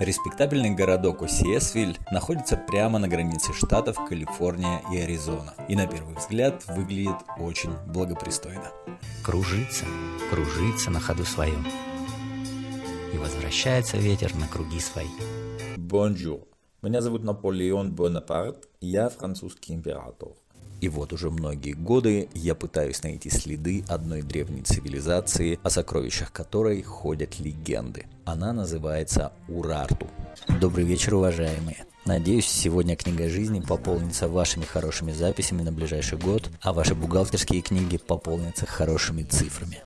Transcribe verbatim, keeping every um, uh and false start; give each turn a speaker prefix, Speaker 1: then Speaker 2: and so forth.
Speaker 1: Респектабельный городок Осиэсвиль находится прямо на границе штатов Калифорния и Аризона, и на первый взгляд выглядит очень благопристойно.
Speaker 2: Кружится, кружится на ходу своем, и возвращается ветер на круги свои.
Speaker 3: Bonjour, меня зовут Наполеон Бонапарт, я французский император.
Speaker 1: И вот уже многие годы я пытаюсь найти следы одной древней цивилизации, о сокровищах которой ходят легенды. Она называется Урарту. Добрый вечер, уважаемые. Надеюсь, сегодня книга жизни пополнится вашими хорошими записями на ближайший год, а ваши бухгалтерские книги пополнятся хорошими цифрами.